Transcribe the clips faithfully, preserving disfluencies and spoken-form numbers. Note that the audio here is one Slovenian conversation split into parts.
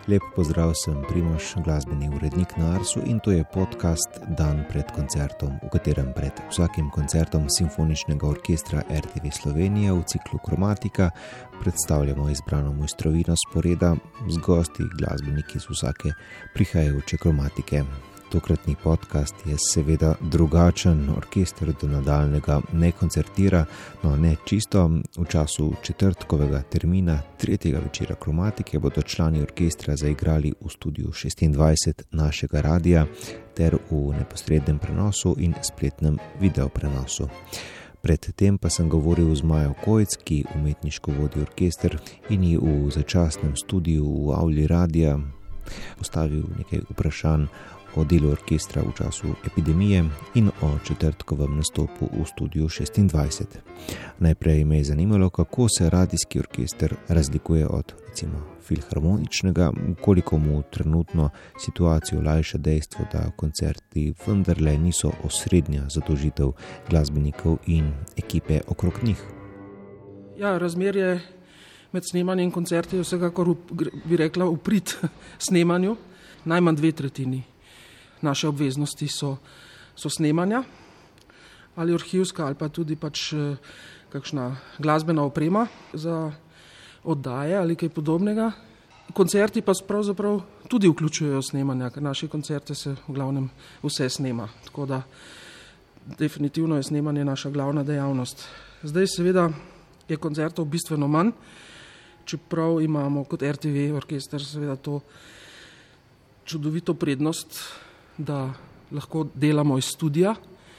Lep pozdrav, sem Primož, glasbeni urednik na Arsu in to je podcast Dan pred koncertom, v katerem pred vsakim koncertom Simfoničnega orkestra R T V Slovenija v ciklu Kromatika predstavljamo izbrano mojstrovino sporeda z gosti, glasbeniki z vsake prihajajoče kromatike. Tokratni podcast je seveda drugačen, orkester do nadaljnega ne koncertira, no ne čisto. V času četrtkovega termina tretjega večera kromatike bodo člani orkestra zaigrali v studiu šestindvajset našega radia ter v neposrednem prenosu in spletnem videoprenosu. Predtem pa sem govoril z Majo Kojc, ki umetniško vodi orkester in ji v začasnem studiu v avli radia postavil nekaj vprašanj o delu orkestra v času epidemije in o četrtkovem nastopu v studiu šestindvajset. Najprej me je zanimalo, kako se radijski orkester razlikuje od, recimo, filharmoničnega, koliko mu trenutno situacijo lajša dejstvo, da koncerti vendarle niso osrednja zadolžitev glasbenikov in ekipe okrog njih. Ja, razmerje med snemanjem in koncerti je vsekakor, bi rekla, v prid snemanju, najmanj dve tretjini. Naše obveznosti so, so snemanja ali arhivska ali pa tudi pač kakšna glasbena oprema za oddaje ali kaj podobnega. Koncerti pa pravzaprav tudi vključujejo snemanja, ker naše koncerte se v glavnem vse snema. Tako da definitivno je snemanje naša glavna dejavnost. Zdaj seveda je koncertov bistveno manj, čeprav imamo kot R T V orkester seveda to čudovito prednost, da lahko delamo iz studia,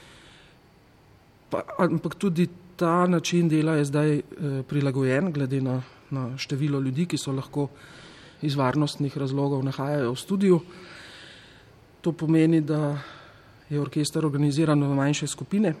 pa, ampak tudi ta način dela je zdaj eh, prilagojen glede na, na število ljudi, ki so lahko iz varnostnih razlogov nahajajo v studiu. To pomeni, da je orkester organiziran v manjše skupine,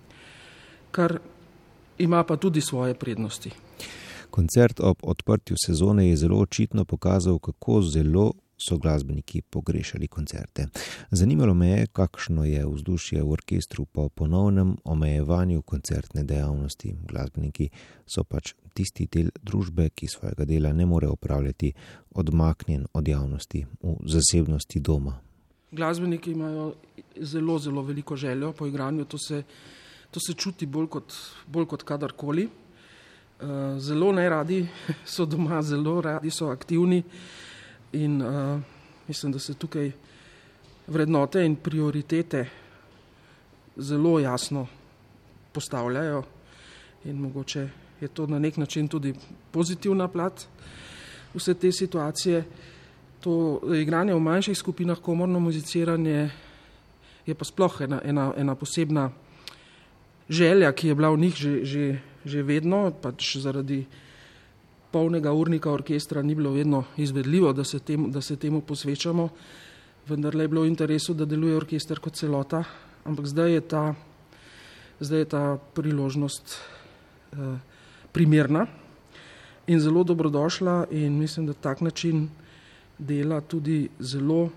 kar ima pa tudi svoje prednosti. Koncert ob odprtju sezone je zelo očitno pokazal, kako zelo so glasbeniki pogrešali koncerte. Zanimalo me je, kakšno je vzdušje v orkestru po ponovnem omejevanju koncertne dejavnosti. Glasbeniki so pač tisti del družbe, ki svojega dela ne more opravljati odmaknjen od javnosti, v zasebnosti doma. Glasbeniki imajo zelo, zelo veliko željo po igranju, to se, to se čuti bolj kot, bolj kot kadarkoli. Zelo neradi so doma, zelo radi so aktivni. In uh, mislim, da se tukaj vrednote in prioritete zelo jasno postavljajo in mogoče je to na nek način tudi pozitivna plat vse te situacije. To igranje v manjših skupinah, komorno muziciranje je pa sploh ena, ena, ena posebna želja, ki je bila v njih že, že, že vedno, pač zaradi polnega urnika orkestra ni bilo vedno izvedljivo, da se, tem, da se temu posvečamo, vendar je bilo v interesu, da deluje orkester kot celota, ampak zdaj je ta, zdaj je ta priložnost eh, primerna in zelo dobrodošla in mislim, da tak način dela tudi zelo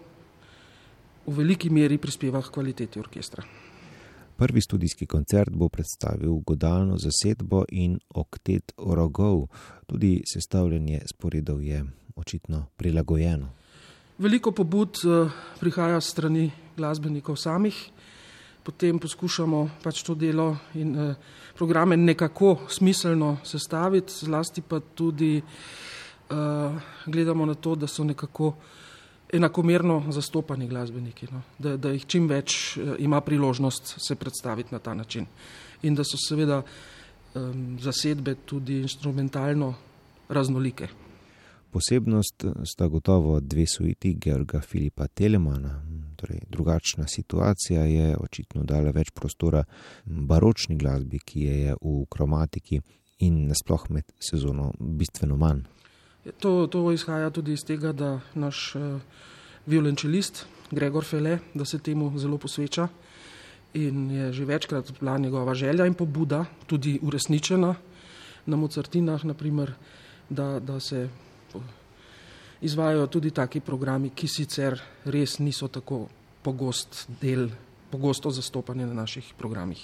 v veliki meri prispeva k kvaliteti orkestra. Prvi studijski koncert bo predstavil godalno zasedbo in oktet rogov. Tudi sestavljanje sporedov je očitno prilagojeno. Veliko pobud prihaja s strani glasbenikov samih, potem poskušamo pač to delo in programe nekako smiselno sestaviti, zlasti pa tudi uh, gledamo na to, da so nekako enakomerno zastopani glasbeniki, no? da, da jih čim več uh, ima priložnost se predstaviti na ta način. In da so seveda um, zasedbe tudi instrumentalno raznolike. Posebnost sta gotovo dve suiti Georga Filipa Telemana. Torej, drugačna situacija je očitno dala več prostora baročni glasbi, ki je v kromatiki in nasploh med sezono bistveno manj. To, to izhaja tudi iz tega, da naš uh, violončelist Gregor Fele, da se temu zelo posveča in je že večkrat bila njegova želja in pobuda tudi uresničena na Mozartinah, naprimer, da, da se izvajajo tudi taki programi, ki sicer res niso tako pogost del, pogosto zastopanje na naših programih.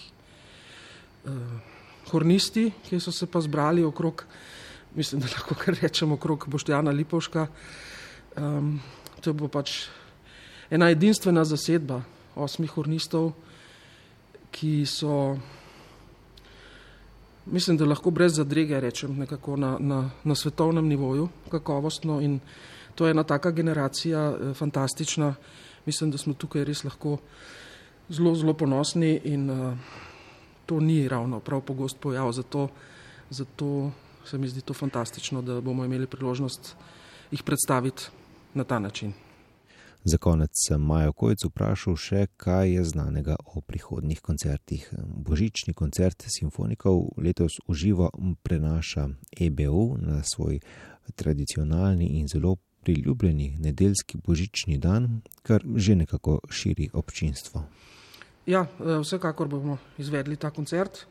Uh, hornisti, ki so se pa zbrali okrog, mislim, da lahko kar rečemo okrog Boštjana Lipovška, Um, to bo pač ena edinstvena zasedba osmih hornistov, ki so, mislim, da lahko brez zadrege rečem, nekako na, na, na svetovnem nivoju, kakovostno, in to je ena taka generacija, eh, fantastična. Mislim, da smo tukaj res lahko zelo, zelo ponosni in uh, to ni ravno prav pogost pojav, zato, zato se mi zdi to fantastično, da bomo imeli priložnost jih predstaviti na ta način. Za konec sem Majo Kojc vprašal še, kaj je znanega o prihodnjih koncertih. Božični koncert simfonikov letos v živo prenaša E B U na svoj tradicionalni in zelo priljubljeni nedeljski božični dan, kar že nekako širi občinstvo. Ja, vsekakor bomo izvedli ta koncert.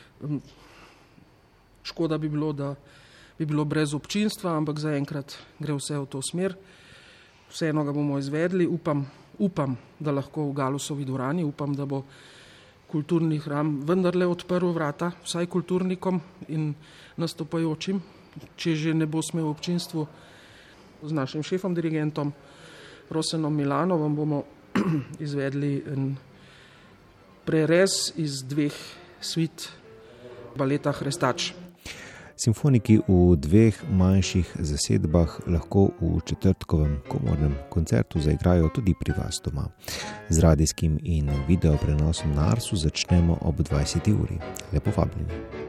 Škoda bi bilo, da bi bilo brez občinstva, ampak zaenkrat gre vse v to smer. Vseeno ga bomo izvedli, upam, upam, da lahko v Galusovi dvorani, upam, da bo kulturni hram vendarle odprl vrata, vsaj kulturnikom in nastopajočim, če že ne bo smel občinstvu. Z našim šefom, dirigentom Rosenom Milanovom bomo izvedli en prerez iz dveh svit baleta Hrestač. Simfoniki v dveh manjših zasedbah lahko v četrtkovem komornem koncertu zaigrajo tudi pri vas doma. Z radijskim in video prenosom na Arsu začnemo ob dvajseti uri. Lepo vabljeni.